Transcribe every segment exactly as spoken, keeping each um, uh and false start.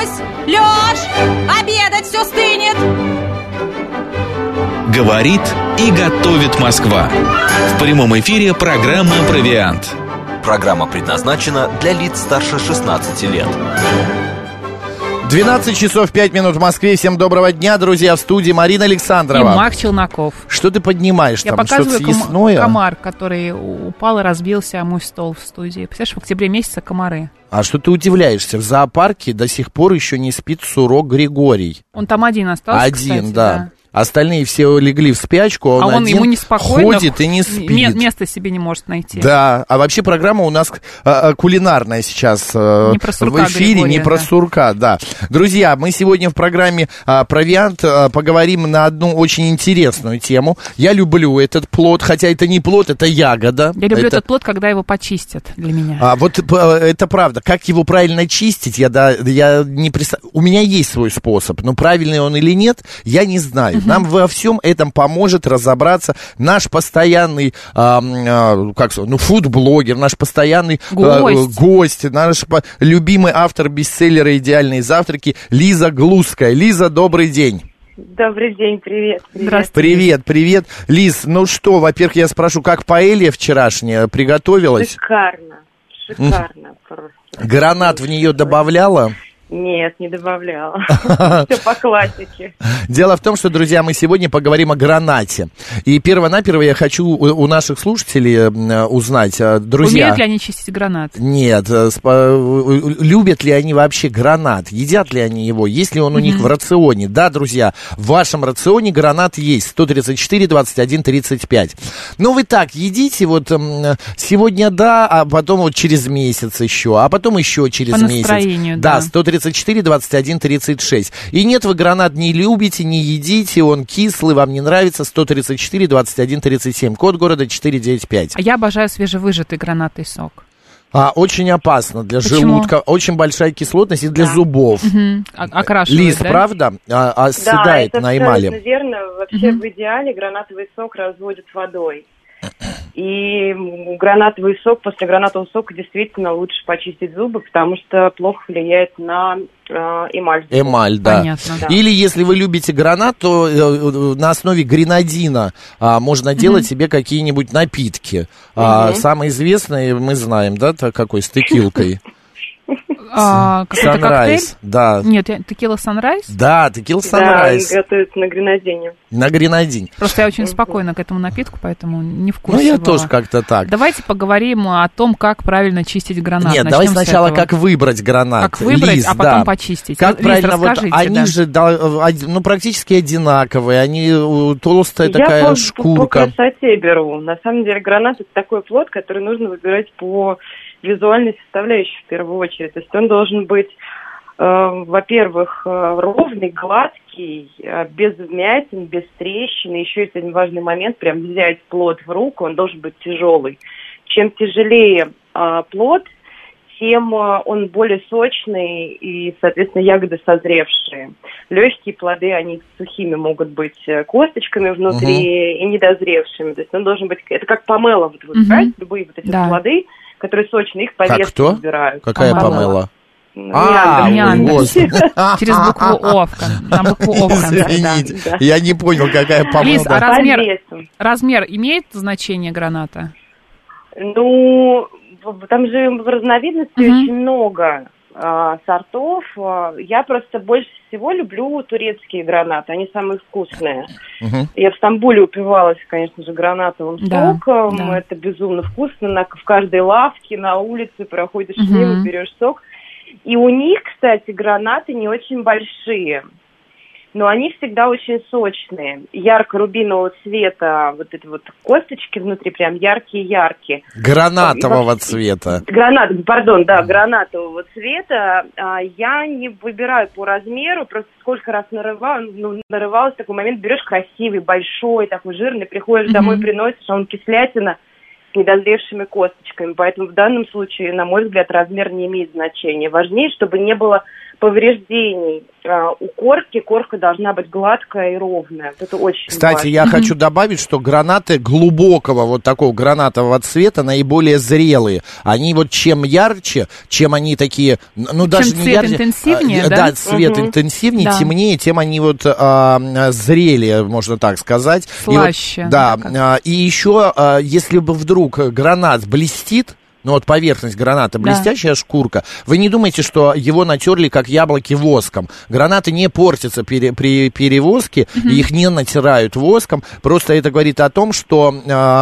началось! Лёш, обедать все стынет! Говорит и готовит Москва. В прямом эфире программа «Провиант». Программа предназначена для лиц старше шестнадцати лет. двенадцать часов пять минут в Москве. Всем доброго дня, друзья. В студии Марина Александрова. И Мак Челноков. Что ты поднимаешь Я там? показываю Что-то съестное? комар, который упал и разбился о мой стол в студии. Представляешь, в октябре месяце комары. А что ты удивляешься? В зоопарке до сих пор еще не спит Сурок Григорий. Он там один остался, Один, кстати, да. да. Остальные все легли в спячку, а он, а он один ему неспокойно ходит и не спит. М- место себе не может найти. Да, а вообще программа у нас а, а, кулинарная сейчас а, не про сурка, в эфире, Григория, не про да. сурка, да. Друзья, мы сегодня в программе а, «Провиант» а, поговорим на одну очень интересную тему. Я люблю этот плод, хотя это не плод, это ягода. Я люблю это... этот плод, когда его почистят для меня. А, вот это правда. Как его правильно чистить, я, да, я не представляю. У меня есть свой способ, но правильный он или нет, я не знаю. Uh-huh. Нам во всем этом поможет разобраться наш постоянный, а, а, как сказать, ну, фуд-блогер, наш постоянный гость, а, гость наш по- любимый автор бестселлера «Идеальные завтраки» Лиза Глузская. Лиза, добрый день. Добрый день, привет. привет. Здравствуйте. Привет, привет. Лиз, ну что, во-первых, я спрошу, как паэлья вчерашняя приготовилась? Шикарно, шикарно просто. Гранат в нее добавляла? Нет, не добавляла. Все по классике. Дело в том, что, друзья, мы сегодня поговорим о гранате. И перво-наперво я хочу у, у наших слушателей узнать, друзья... Умеют ли они чистить гранат? Нет. Любят ли они вообще гранат? Едят ли они его? Есть ли он у mm-hmm. них в рационе? Да, друзья, в вашем рационе гранат есть. сто тридцать четыре двадцать один тридцать пять. Но вы так едите вот сегодня да, а потом вот через месяц еще, а потом еще через по месяц. Настроению, да. Да, сто тридцать четыре двадцать один тридцать шесть. И нет, вы гранат не любите, не едите, он кислый, вам не нравится. Сто тридцать четыре двадцать один тридцать семь. Код города четыреста девяносто пять. А я обожаю свежевыжатый гранатный сок. А, очень опасно для Почему? желудка, очень большая кислотность и для да. зубов. Угу. Окрашивает, Лиз, да? правда? А, оседает да, это на эмали. абсолютно верно. Вообще Угу. в идеале гранатовый сок разводят водой. И гранатовый сок, после гранатового сока действительно лучше почистить зубы, потому что плохо влияет на э, эмаль. Эмаль, да. Понятно, да. Или если вы любите гранат, то э, на основе гренадина а, можно делать mm-hmm. себе какие-нибудь напитки. Mm-hmm. А, самый известный, мы знаем, да, какой, с текилкой. А, какой-то коктейль? Да. Нет, текила Sunrise? Да, текила Да, Sunrise. готовится на гренадине. На гренадине. Просто я очень спокойна к этому напитку, поэтому не в курсе Ну, я была. тоже как-то так. Давайте поговорим о том, как правильно чистить гранат. Нет, Начнем давай с сначала, этого. как выбрать гранат. Как выбрать, Лиз, а потом да. почистить. Как Лиз, правильно, вот расскажите, они да. же да, ну, практически одинаковые, они э, толстая Я такая по, шкурка. по красоте беру. На самом деле гранат — это такой плод, который нужно выбирать по визуальной составляющей в первую очередь. То есть он должен быть, э, во-первых, э, ровный, гладкий, э, без вмятин, без трещин. И еще есть один важный момент: прям взять плод в руку, он должен быть тяжелый. Чем тяжелее э, плод, тем э, он более сочный и, соответственно, ягоды созревшие. Легкие плоды, они сухими могут быть косточками внутри uh-huh. и недозревшими. То есть он должен быть... Это как помело. Вот, вот, uh-huh. любые вот эти да. плоды, которые сочные, их по Как весу кто? выбирают. Какая помела? А, Через букву О. На букву О в конце. Извините, да. я не понял, какая помела. Лиз, а размер, По весу. размер имеет значение граната? Ну, там же разновидностей Мгм. очень много а, сортов. А, Я просто больше всего люблю турецкие гранаты. Они самые вкусные. Мгм. Я в Стамбуле упивалась, конечно же, гранатовым Да, соком. да. Это безумно вкусно. На, в каждой лавке, на улице проходишь Мгм. мимо, берешь сок. И у них, кстати, гранаты не очень большие. Но они всегда очень сочные. Ярко-рубинового цвета, вот эти вот косточки внутри прям яркие-яркие. Гранатового цвета. Гранат, пардон, да, гранатового цвета. А, я не выбираю по размеру, просто сколько раз нарывала, ну, нарывалась в такой момент, берешь красивый, большой, такой жирный, приходишь Mm-hmm. домой, приносишь, а он кислятина с недозревшими косточками. Поэтому в данном случае, на мой взгляд, размер не имеет значения. Важнее, чтобы не было повреждений а, у корки. Корка должна быть гладкая и ровная. Это очень Кстати, важно. я хочу добавить, что гранаты глубокого вот такого гранатового цвета наиболее зрелые. Они вот чем ярче, чем они такие, ну даже чем не цвет ярче, интенсивнее, а, да? да, цвет Угу. интенсивнее, Да. темнее, тем они вот а, зрелее, можно так сказать. Слаще. И вот, да, да, а, и еще, а, если бы вдруг гранат блестит, ну вот поверхность граната, Да. блестящая шкурка, вы не думайте, что его натерли как яблоки воском. Гранаты не портятся пере, при перевозке, Угу. их не натирают воском. Просто это говорит о том, что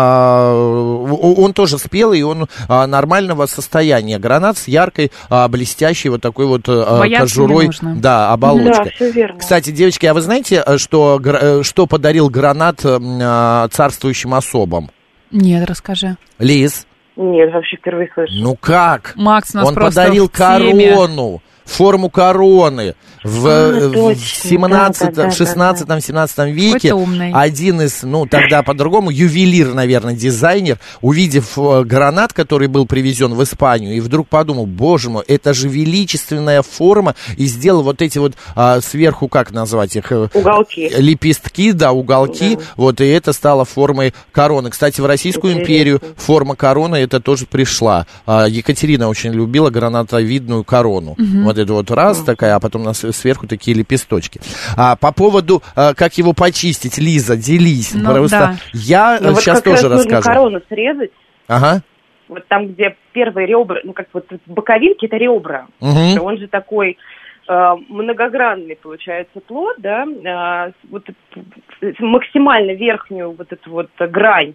э, он тоже спелый, и он э, нормального состояния. Гранат с яркой, э, блестящей вот такой вот э, Бояться кожурой, не нужно. да, оболочкой. Да, все верно. Кстати, девочки, а вы знаете, э, что, гра- э, что подарил гранат э, царствующим особам? Нет, расскажи. Лиз? Нет, вообще впервые слышу. Ну как? Макс у нас Он просто подарил в теме. корону, форму короны. В, А, в точно, семнадцатом, да, да, да, шестнадцатом-семнадцатом веке Какой-то умный. один из, ну тогда по-другому, ювелир, наверное, дизайнер, увидев э, гранат, который был привезен в Испанию, и вдруг подумал, боже мой, это же величественная форма, и сделал вот эти вот а, сверху, как назвать их? э, Уголки. Лепестки, да, уголки, Да. вот, и это стало формой короны. Кстати, в Российскую Интересно. империю форма короны это тоже пришла. А, Екатерина очень любила гранатовидную корону. Вот это вот раз такая, а потом на с- сверху такие лепесточки. А, по поводу, а, как его почистить, Лиза, делись. Ну, Просто да. я Ну, вот сейчас как раз тоже нужно расскажу. корону срезать. Ага. Вот там, где первые ребра, ну как вот боковинки, это ребра. Мгм. Он же такой э, многогранный, получается, плод, да, э, вот э, максимально верхнюю вот эту вот грань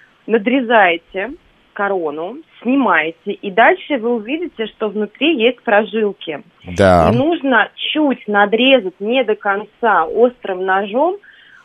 надрезаете, корону, снимаете, и дальше вы увидите, что внутри есть прожилки. Да. И нужно чуть надрезать, не до конца, острым ножом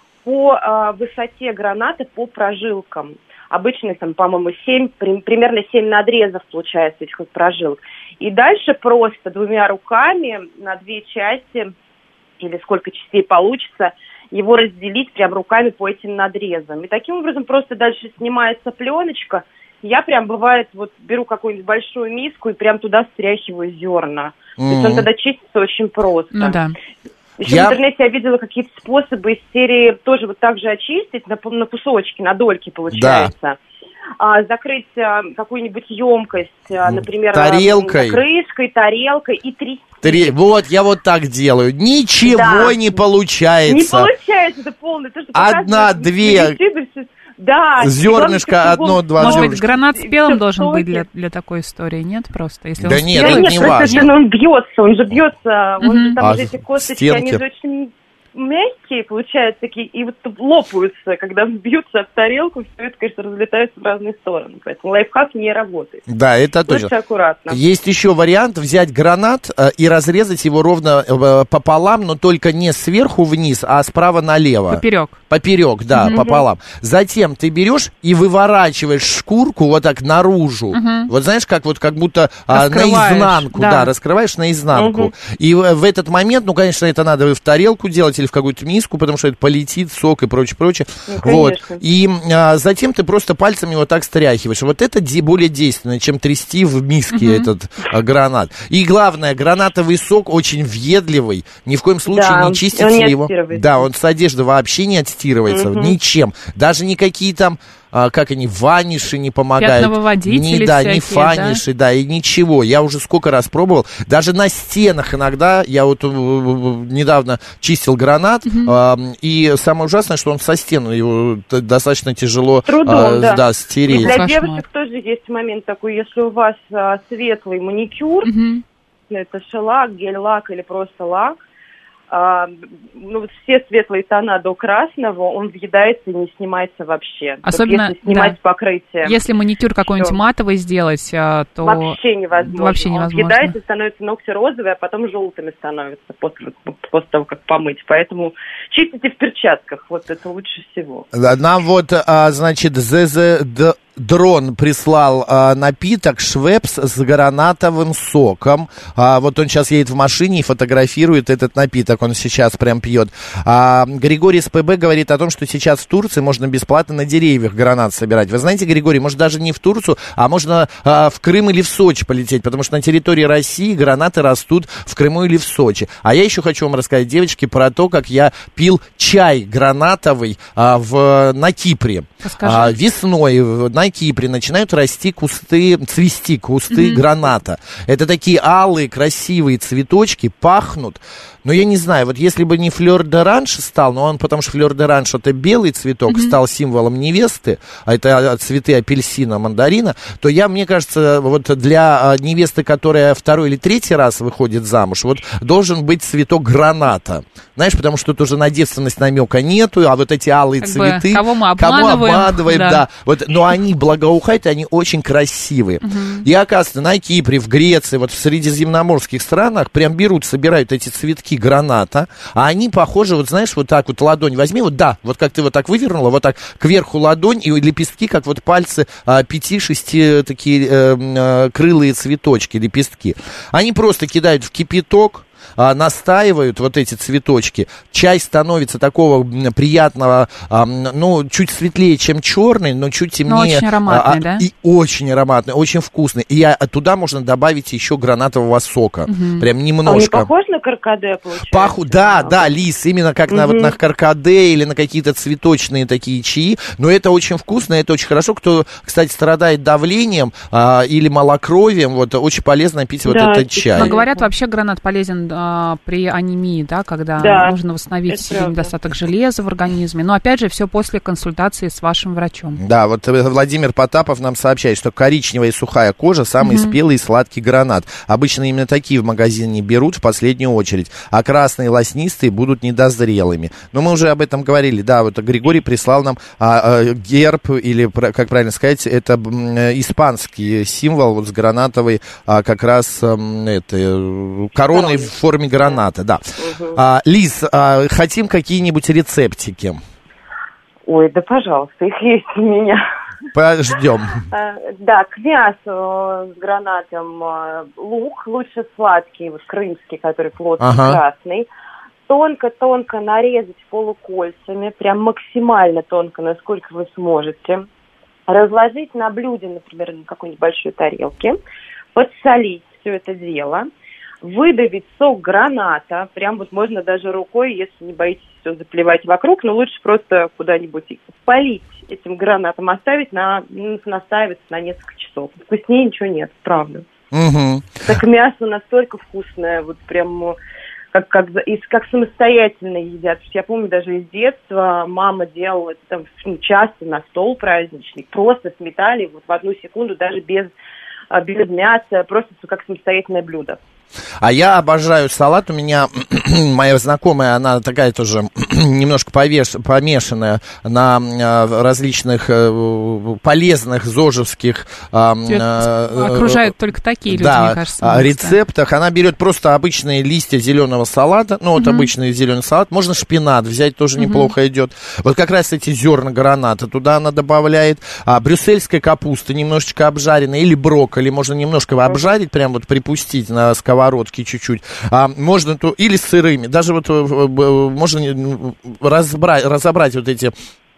по э, высоте граната, по прожилкам. Обычно их там, по-моему, семь, при- примерно семь надрезов получается этих вот прожилок. И дальше просто двумя руками на две части, или сколько частей получится, его разделить прям руками по этим надрезам. И таким образом просто дальше снимается пленочка. Я прям, бывает, вот беру какую-нибудь большую миску и прям туда стряхиваю зерна. То есть он Мгм. тогда чистится очень просто. Ну да. Еще Я- в интернете я видела какие-то способы из серии тоже вот так же очистить на, п- на кусочки, на дольки получается. А, закрыть а, какую-нибудь емкость, а, например, Тарелкой. а, крышкой, тарелкой и трясти. Три- Вот, я вот так делаю. Ничего Да. не получается. Не получается, это полное. То, что Одна, показывают, две. довести до всё- Да. Зернышко, И главное, одно, чтобы два он- Может быть, зернышко. гранат И спелым всё должен в быть соке. для, для такой истории, нет? Просто, если Да он нет, спелый, это нет, не просто важно. это, он бьется, он же бьется, он Мгм. же там А уже эти косточки, они стенки? же очень мягкие, получаются такие, и вот лопаются, когда бьются об тарелку, все это, конечно, разлетается в разные стороны. Поэтому лайфхак не работает. Да, это Лучше точно. аккуратно. Есть еще вариант взять гранат э, и разрезать его ровно э, пополам, но только не сверху вниз, а справа налево. поперек. Поперек, да, Мгм. пополам. Затем ты берешь и выворачиваешь шкурку вот так наружу. Мгм. Вот знаешь, как вот как будто а, Раскрываешь, наизнанку, да. да. раскрываешь наизнанку. Мгм. И в, в этот момент, ну, конечно, это надо в тарелку делать или в какую-то миску, потому что это полетит, сок и прочее, прочее. Ну, вот. конечно. И а, затем ты просто пальцами вот так стряхиваешь. Вот это де- более действенно, чем трясти в миске этот а, гранат. И главное, гранатовый сок очень въедливый. Ни в коем случае Да, не чистите он не его. отстирывается. Да, он с одежды вообще не отстирывается. Мгм. Ничем. Даже никакие там, а, как они, ваниши не помогают. Пятновыводители Ни, да, ни всякие, да? фаниши, да? и ничего. Я уже сколько раз пробовал. Даже на стенах иногда, я вот э, недавно чистил гранат, а, и самое ужасное, что он со стены, его т- достаточно тяжело С трудом, а, да. И стереть. для Кошмар. девочек тоже есть момент такой, если у вас а, светлый маникюр, Мгм. это шелак, гель-лак или просто лак, а, ну вот все светлые тона до красного, он въедается и не снимается вообще. То есть Особенно, если снимать да. покрытие, Если маникюр какой-нибудь Всё. матовый сделать, а, то... вообще невозможно. вообще Он невозможно. въедается, становятся ногти розовые, а потом желтыми становятся после, после того, как помыть. Поэтому чистите в перчатках, вот это лучше всего. Да, Нам вот, а, значит, ЗЗ... Дрон прислал а, напиток Швепс с гранатовым соком. А, вот он сейчас едет в машине и фотографирует этот напиток. Он сейчас прям пьет. А, Григорий с ПБ говорит о том, что сейчас в Турции можно бесплатно на деревьях гранат собирать. Вы знаете, Григорий, может даже не в Турцию, а можно а, в Крым или в Сочи полететь, потому что на территории России гранаты растут в Крыму или в Сочи. А я еще хочу вам рассказать, девочки, про то, как я пил чай гранатовый а, в, на Кипре. А, весной на Кипре начинают расти кусты, цвести кусты mm-hmm. граната. Это такие алые, красивые цветочки, пахнут. Но я не знаю, вот если бы не флёр-д'оранж стал, но он, потому что флёр-д'оранж это белый цветок, mm-hmm. стал символом невесты, а это цветы апельсина, мандарина, то я, мне кажется, вот для невесты, которая второй или третий раз выходит замуж, вот должен быть цветок граната. Знаешь, потому что тут уже на девственность намека нету, а вот эти алые как цветы... Бы, кого мы обманываем. Кого обманываем, да. да. Вот, но они благоухают, и они очень красивые. Mm-hmm. И, оказывается, на Кипре, в Греции, вот в средиземноморских странах прям берут, собирают эти цветки граната, а они похожи, вот знаешь, вот так вот ладонь возьми, вот да, вот как ты вот так вывернула, вот так кверху ладонь, и лепестки, как вот пальцы а, пяти-шести такие э, э, крылые цветочки, лепестки. Они просто кидают в кипяток, а, настаивают вот эти цветочки, чай становится такого приятного, а, ну, чуть светлее, чем черный, но чуть темнее. Но очень ароматный, а, да? И очень ароматный, очень вкусный. И а, туда можно добавить еще гранатового сока. Угу. Прям немножко. А он не похож на каркаде, получается? Паху, да, да, Лиз, именно как угу. на, вот, на каркаде или на какие-то цветочные такие чаи. Но это очень вкусно, это очень хорошо. Кто, кстати, страдает давлением а, или малокровием, вот, очень полезно пить да, вот этот чай. Но говорят, вообще гранат полезен при анемии, да, когда да, нужно восстановить себе недостаток железа в организме. Но, опять же, все после консультации с вашим врачом. Да, вот Владимир Потапов нам сообщает, что коричневая и сухая кожа самый угу. спелый и сладкий гранат. Обычно именно такие в магазине берут в последнюю очередь, а красные лоснистые будут недозрелыми. Но мы уже об этом говорили. Да, вот Григорий прислал нам а, а, герб, или, как правильно сказать, это м, испанский символ вот с гранатовой а, как раз а, это, короной в форме граната, да. Угу. А, Лиз, а, хотим какие-нибудь рецептики? Ой, да пожалуйста, их есть у меня. Подождем. Да, к мясу с гранатом лук, лучше сладкий, вот крымский, который плотный, ага. красный. Тонко-тонко нарезать полукольцами, прям максимально тонко, насколько вы сможете. Разложить на блюде, например, на какой-нибудь большой тарелке. Подсолить все это дело. Выдавить сок граната, прям вот можно даже рукой, если не боитесь все заплевать вокруг, но лучше просто куда-нибудь полить этим гранатом, оставить на, наставиться на несколько часов. Вкуснее ничего нет, правда. Угу. Так мясо настолько вкусное, вот прям как, как, как самостоятельно едят. Я помню даже из детства мама делала это там, ну, часто на стол праздничный, просто сметали вот в одну секунду, даже без, без мяса, просто как самостоятельное блюдо. А я обожаю салат. У меня моя знакомая, она такая тоже немножко повеш, помешанная на э, различных э, полезных зожевских э, э, окружают э, только такие люди, да, мне кажется. рецептах. Она берет просто обычные листья зеленого салата, ну вот uh-huh. обычный зеленый салат. Можно шпинат взять, тоже uh-huh. неплохо идет. Вот как раз эти зерна граната туда она добавляет. А, брюссельская капуста немножечко обжаренная или брокколи можно немножко uh-huh. обжарить, прям вот припустить на сковородке. Сковородки чуть-чуть. А, можно то или с сырыми. Даже вот можно разбрать, разобрать вот эти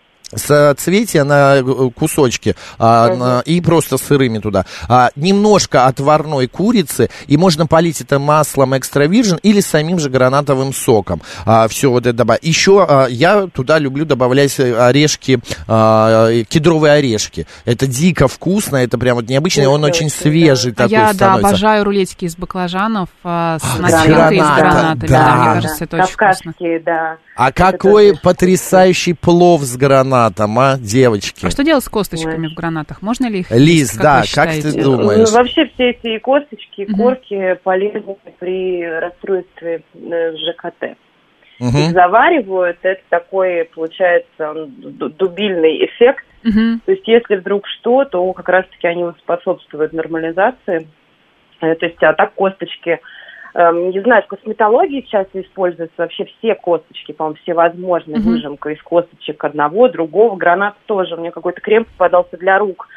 соцветия на кусочки а, uh-huh. на, и просто сырыми туда. А, немножко отварной курицы, и можно полить это маслом экстра вирджин или самим же гранатовым соком. А, все вот это добавить. Еще а, я туда люблю добавлять орешки, а, кедровые орешки. Это дико вкусно, это прям вот необычно, он очень свежий да. такой я, становится. Я, да, обожаю рулетики из баклажанов а, с а, начинкой из гранатами. Да. Да, мне кажется, это очень вкусно. Да. А это какой потрясающий плов с гранатом, а, девочки? А что делать с косточками Ой. в гранатах? Можно ли их Лиз, есть, как да, вы как считаете? ты думаешь? Ну, вообще все эти косточки, uh-huh. корки полезны при расстройстве ЖКТ. Uh-huh. Их заваривают, это такой, получается, дубильный эффект. Uh-huh. То есть если вдруг что, то как раз-таки они способствуют нормализации. То есть, а так косточки... Не знаю, в косметологии часто используются вообще все косточки, по-моему, все возможные, uh-huh. выжимка из косточек одного, другого. Гранат тоже. У меня какой-то крем попадался для рук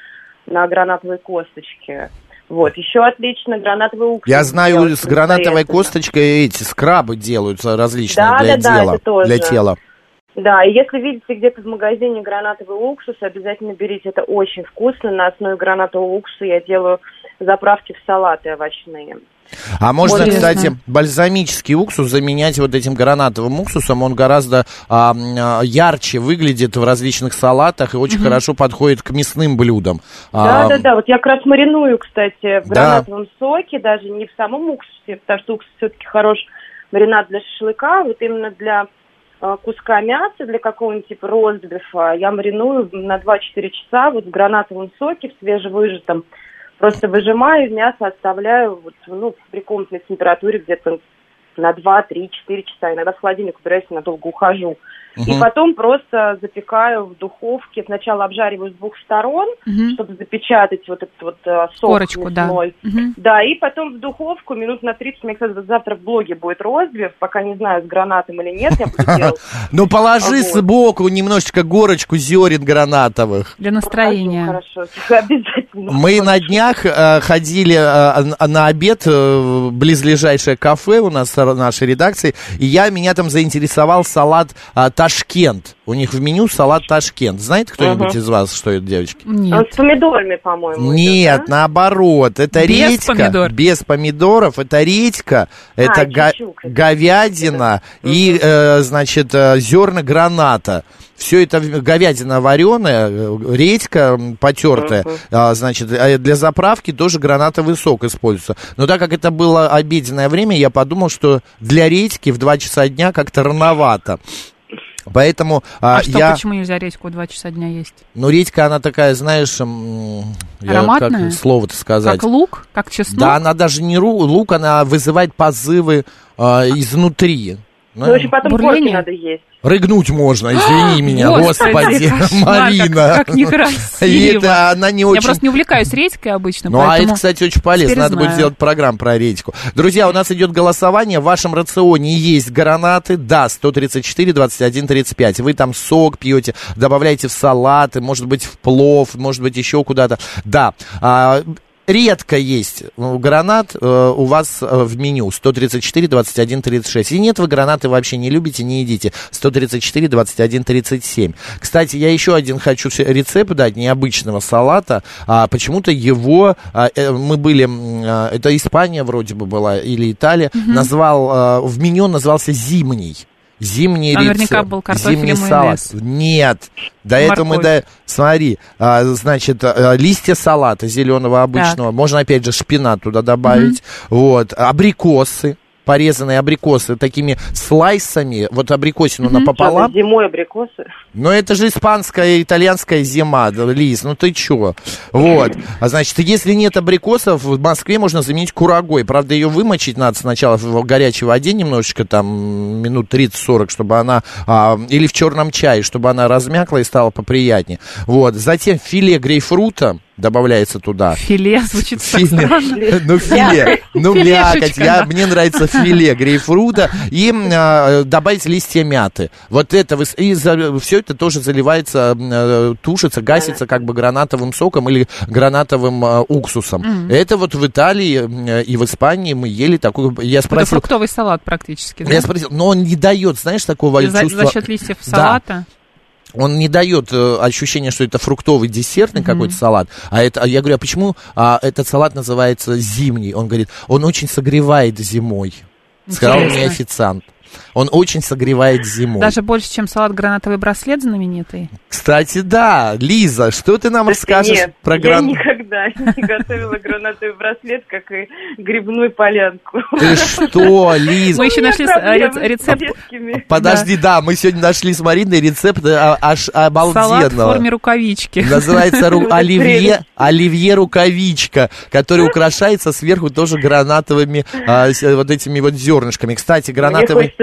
на гранатовой косточке. Вот, еще отлично гранатовый уксус. Я знаю, с гранатовой косточкой эти скрабы делаются различные да, для, да, дела, да, это тоже. для тела. Да, и если видите где-то в магазине гранатовый уксус, обязательно берите, это очень вкусно. На основе гранатового уксуса я делаю заправки в салаты овощные. А можно, Интересно. кстати, бальзамический уксус заменять вот этим гранатовым уксусом. Он гораздо а, а, ярче выглядит в различных салатах и очень угу. хорошо подходит к мясным блюдам. Да, а, да, да. Вот я как раз мариную, кстати, в да. гранатовом соке, даже не в самом уксусе, потому что уксус все-таки хорош маринад для шашлыка, вот именно для а, куска мяса, для какого-нибудь типа ростбифа, я мариную на два-четыре часа вот в гранатовом соке, в свежевыжатом. Просто выжимаю мясо, оставляю вот, ну, при комнатной температуре где-то на два, три, четыре часа. Иногда в холодильник убираюсь, надолго ухожу. Угу. И потом просто запекаю в духовке. Сначала обжариваю с двух сторон, угу. чтобы запечатать вот этот вот uh, сок корочку, мясной. Да. Угу. Да, и потом в духовку минут на тридцать. Мне, кстати, завтра в блоге будет розбив. Пока не знаю, с гранатом или нет, я буду делать. Ну, положи сбоку немножечко горочку зерен гранатовых. Для настроения. Хорошо, обязательно. Мы на днях ходили на обед в близлежащее кафе у нас в нашей редакции, и я, меня там заинтересовал салат Ташкент. У них в меню салат Ташкент. Знаете кто-нибудь uh-huh. из вас, что это, девочки? Нет. С помидорами, по-моему. Нет, идет, да? Наоборот. Это без редька. Помидор. Без помидоров. Это редька, а, это го- говядина uh-huh. и, э, значит, зерна граната. Все это говядина вареная, редька потертая, uh-huh. а, значит, для заправки тоже гранатовый сок используется. Но так как это было обеденное время, я подумал, что для редьки в два часа дня как-то рановато. Поэтому а, а что, я... почему нельзя редьку в два часа дня есть? Ну, редька, она такая, знаешь, ароматная? Как слово-то сказать? Как лук? Как чеснок? Да, она даже не лук, она вызывает позывы а, изнутри. Ну, в общем, потом корки надо есть. Рыгнуть можно, извини меня, господи, Марина. Как некрасиво. Это она не очень... Я просто не увлекаюсь редькой обычно. Ну, а это, кстати, очень полезно. Надо будет сделать программу про редьку. Друзья, у нас идет голосование. В вашем рационе есть гранаты. Да, сто тридцать четыре двадцать один тридцать пять. Вы там сок пьете, добавляете в салаты, может быть, в плов, может быть, еще куда-то. Да. Редко есть гранат э, у вас э, в меню сто тридцать четыре двадцать один тридцать шесть. И нет, вы гранаты вообще не любите, не едите. сто тридцать четыре двадцать один тридцать семь. Кстати, я еще один хочу рецепт дать необычного салата. А, почему-то его, а, э, мы были, а, это Испания вроде бы была или Италия, угу. назвал, а, в меню назывался «Зимний». Зимний рецепт. Наверняка был картофель зимний и салат. Нет. До Морковь. этого мы, да, смотри, а, значит, а, листья салата зеленого обычного. Так. Можно, опять же, шпинат туда добавить. Mm-hmm. Вот. Абрикосы. Порезанные абрикосы такими слайсами, вот абрикосину mm-hmm. напополам. Что, зимой абрикосы? Ну, это же испанская, итальянская зима, Лиз, ну ты чё? Вот, а значит, если нет абрикосов, в Москве можно заменить курагой. Правда, ее вымочить надо сначала в горячей воде немножечко, там, минут тридцать-сорок, чтобы она, а, или в черном чае, чтобы она размякла и стала поприятнее. Вот, затем филе грейпфрута добавляется туда. Филе звучит так странно. Ну, филе, ну, мякоть, я, мне нравится филе грейпфрута, и а, добавить листья мяты. Вот это, и за, все это тоже заливается, а, тушится, гасится как бы гранатовым соком или гранатовым а, уксусом. Mm-hmm. Это вот в Италии а, и в Испании мы ели такую... Я спросил, это фруктовый салат практически, да? Я спросил, но он не дает, знаешь, такого за, чувства... За счет листьев салата? Да. Он не дает э, ощущения, что это фруктовый десертный mm-hmm. какой-то салат. А это, а я говорю, а почему а, этот салат называется зимний? Он говорит, он очень согревает зимой. Сказал мне официант. Он очень согревает зимой. Даже больше, чем салат «Гранатовый браслет» знаменитый? Кстати, да. Лиза, что ты нам расскажешь Нет, про гранат? я никогда не готовила гранатовый браслет, как и грибную полянку. Ты что, Лиза? Мы еще нашли рецепт. Подожди, да, мы сегодня нашли с Мариной рецепт аж обалденного. Салат в форме рукавички. Называется оливье, оливье рукавичка, который украшается сверху тоже гранатовыми вот этими вот зернышками. Кстати, гранатовый...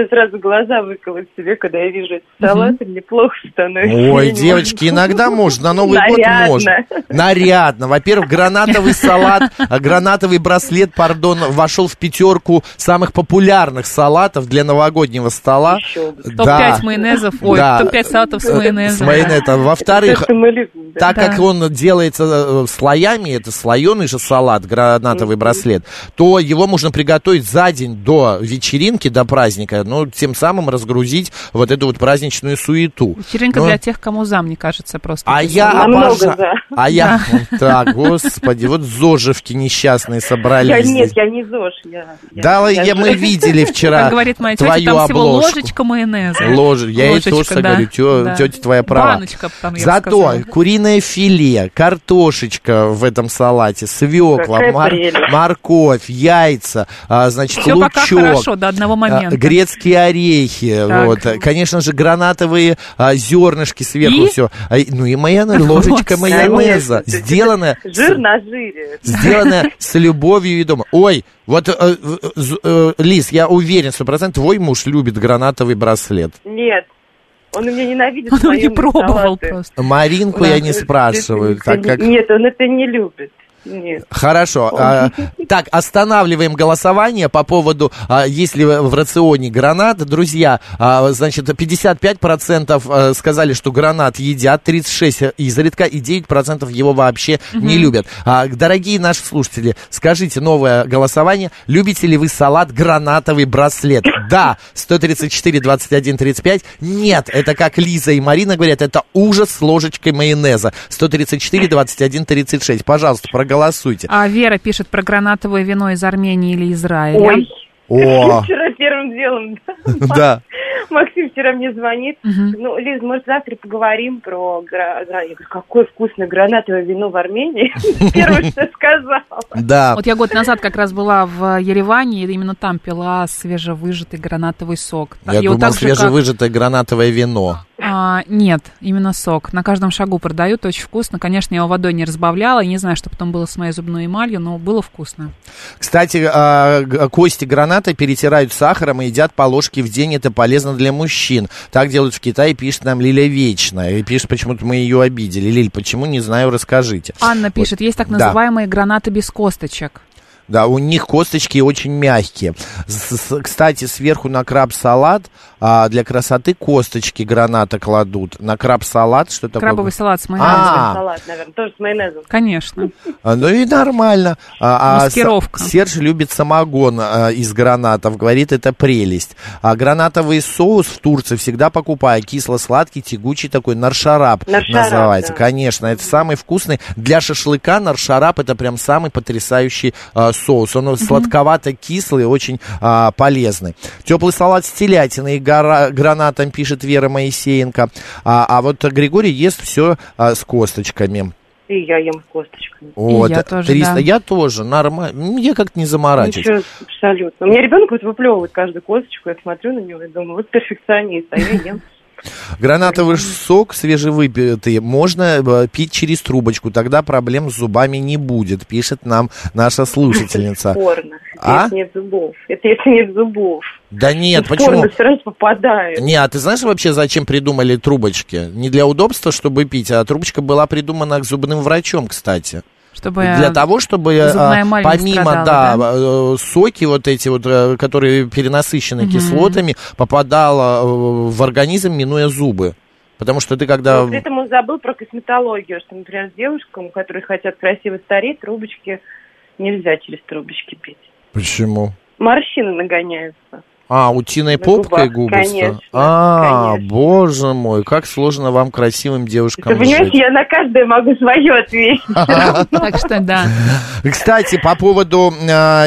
хочется сразу глаза выколоть себе, когда я вижу эти салаты, мне плохо становится. Ой, Я не девочки, могу. иногда можно, на Новый Нарядно. год можно. Нарядно. Во-первых, гранатовый салат, а, гранатовый браслет, пардон, вошел в пятерку самых популярных салатов для новогоднего стола. Еще бы. топ пять майонезов, ой, Да. топ пять салатов с С майонезом. майонезом. Во-вторых, То, что мы любим, да. так Да. как он делается э, слоями, это слоеный же салат, гранатовый браслет, то его можно приготовить за день до вечеринки, до праздника, ну, тем самым разгрузить вот эту вот праздничную суету. Вечеринка Ну, для тех, кому зам не кажется просто. А я Намного обожаю. за. А я... Так, господи, вот зожевки несчастные Я собрались. нет, здесь. я не ЗОЖ. Я, Да, я, я, мы же- видели вчера Как говорит моя тетя, твою там всего обложку. ложечка майонеза. Ложь, я ей Ложечка, тоже да, говорю, тё- да. тетя твоя права. Баночка, там, я бы Зато сказала. куриное филе, картошечка в этом салате, свекла, Какая мор- прелесть. морковь, яйца, а, значит, Все лучок. пока хорошо, до одного а, момента. Грецкие орехи, Так. вот, конечно же, гранатовые а, зернышки сверху И? все. Ну и майонез, ложечка Вот, майонеза, конечно. сделанная, Жир на жире. сделанная с любовью и дома. Ой, вот, э, э, з- э, Лиз, я уверен, сто процентов твой муж любит гранатовый браслет. Нет. Он у меня ненавидит Он его не майонез, пробовал салаты. просто. Маринку я не спрашиваю, так как... Нет, он это не любит. Нет. Хорошо. А, так, останавливаем голосование по поводу, а, есть ли в рационе гранат. Друзья, а, значит, пятьдесят пять процентов а, сказали, что гранат едят, тридцать шесть процентов изредка, и девять процентов его вообще не любят. А, дорогие наши слушатели, скажите новое голосование. Любите ли вы салат гранатовый браслет? Да, сто тридцать четыре двадцать один тридцать пять. Нет, это как Лиза и Марина говорят, это ужас с ложечкой майонеза. сто тридцать четыре двадцать один тридцать шесть. Пожалуйста, проголосуйте. А Вера пишет про гранатовое вино из Армении или Израиля. Ой. О, Вчера первым делом. да. Максим вчера мне звонит. Ну, Лиз, может, завтра поговорим про гра- гра- Я говорю, какое вкусное гранатовое вино в Армении. Первое, что сказала. Да. Вот я год назад как раз была в Ереване, и именно там пила свежевыжатый гранатовый сок. Я И вот думал, так же, как- свежевыжатое гранатовое вино. А, нет, именно сок. На каждом шагу продают, очень вкусно. Конечно, я его водой не разбавляла, и не знаю, что потом было с моей зубной эмалью, но было вкусно. Кстати, а, г- кости граната перетирают сахаром и едят по ложке в день. Это полезно для мужчин. Так делают в Китае, пишет нам Лиля Вечная. И пишет, почему-то мы ее обидели. Лиль, почему, не знаю, расскажите. Анна пишет, есть так Да. называемые гранаты без косточек. Да, у них косточки очень мягкие. С- с- кстати, сверху на краб-салат а, для красоты косточки граната кладут. На краб-салат, что такое? Крабовый салат с майонезом. А. Салат, наверное, тоже с майонезом. Конечно. А, ну и нормально. А, а Маскировка. С- Серж любит самогон а, из гранатов, говорит, это прелесть. А гранатовый соус в Турции всегда покупаю, кисло-сладкий, тягучий такой, наршарап, Наршарап, называется. да. Конечно, это самый вкусный. Для шашлыка наршарап это прям самый потрясающий а, соус. Он сладковато-кислый, очень а, полезный. Теплый салат с телятиной и гора- гранатом, пишет Вера Моисеенко. А, а вот Григорий ест все а, с косточками. И я ем с косточками. Вот, я тоже, триста. да. Я тоже, нормально. Я как-то не заморачиваюсь. Ничего, абсолютно. У меня ребенок вот выплевывает каждую косточку, я смотрю на него и думаю, вот перфекционист, а я ем. Гранатовый сок свежевыпитый можно э, пить через трубочку, тогда проблем с зубами не будет, пишет нам наша слушательница. Порно. А? Это если нет зубов. Это если нет зубов. Да нет, В почему? порно сразу попадает. Не, а ты знаешь вообще, зачем придумали трубочки? Не для удобства, чтобы пить, а трубочка была придумана к зубным врачом, кстати. Чтобы Для того, чтобы зубная а, эмаль не помимо, страдала, да, э, соки вот эти вот, э, которые перенасыщены кислотами, попадало э, в организм, минуя зубы. Потому что ты когда... Но при этом он забыл про косметологию, что, например, с девушкам, которые хотят красиво стареть, трубочки нельзя через трубочки пить. Почему? Морщины нагоняются. А, утиной На попкой губах, губятся? конечно, А, конечно. боже мой, как сложно вам, красивым девушкам Ты понимаешь, жить. я на каждое могу свое ответить. Так что да. Кстати, по поводу э,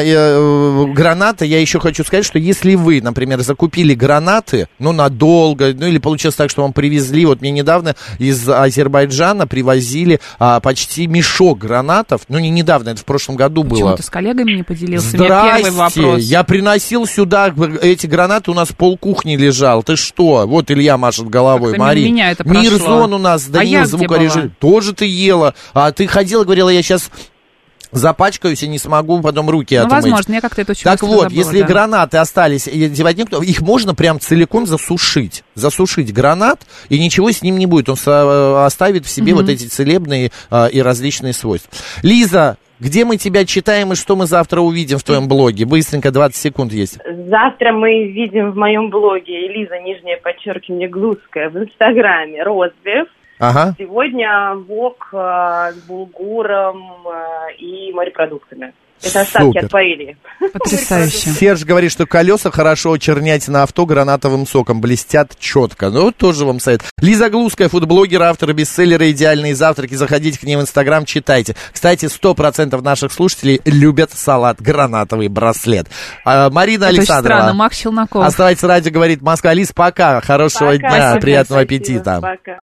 э, граната, я еще хочу сказать, что если вы, например, закупили гранаты, ну, надолго, ну, или получилось так, что вам привезли, вот мне недавно из Азербайджана привозили а, почти мешок гранатов, ну, не недавно, это в прошлом году Почему было. ты с коллегами не поделился? У меня первый Здрасте, вопрос. я приносил сюда эти гранаты, у нас полкухни лежал. Ты что? Вот Илья машет головой, Как-то Марин. мимо меня это прошло. Мирзон у нас, А Данил я где звукорежиссер. была? Тоже ты ела. А ты ходила, говорила, я сейчас запачкаюсь и не смогу потом руки Ну, отмыть. возможно, я как-то это очень Так быстро вот, забыла, если да. гранаты остались, и девать некуда, их можно прям целиком засушить. Засушить гранат, и ничего с ним не будет. Он со- оставит в себе Мгм. вот эти целебные а, и различные свойства. Лиза, где мы тебя читаем и что мы завтра увидим в твоем блоге? Быстренько, двадцать секунд есть. Завтра мы видим в моем блоге Элиза, нижнее подчеркивание, Глузская, в Инстаграме розбив. Ага. Сегодня вок э, с булгуром э, и морепродуктами. Это остатки Супер. от паэльи. Потрясающе. Серж говорит, что колеса хорошо очернять на авто гранатовым соком, блестят четко. Ну, вот тоже вам совет. Лиза Глузская, фудблогер, автор бестселлера «Идеальные завтраки». Заходите к ней в Инстаграм, читайте. Кстати, сто процентов наших слушателей любят салат «Гранатовый браслет». А, Марина Это очень Александрова. странно, Макс Челноков. Оставайтесь, радио говорит Москва. Лиз, пока. Хорошего Пока, дня, пока, приятного спасибо, аппетита. Пока.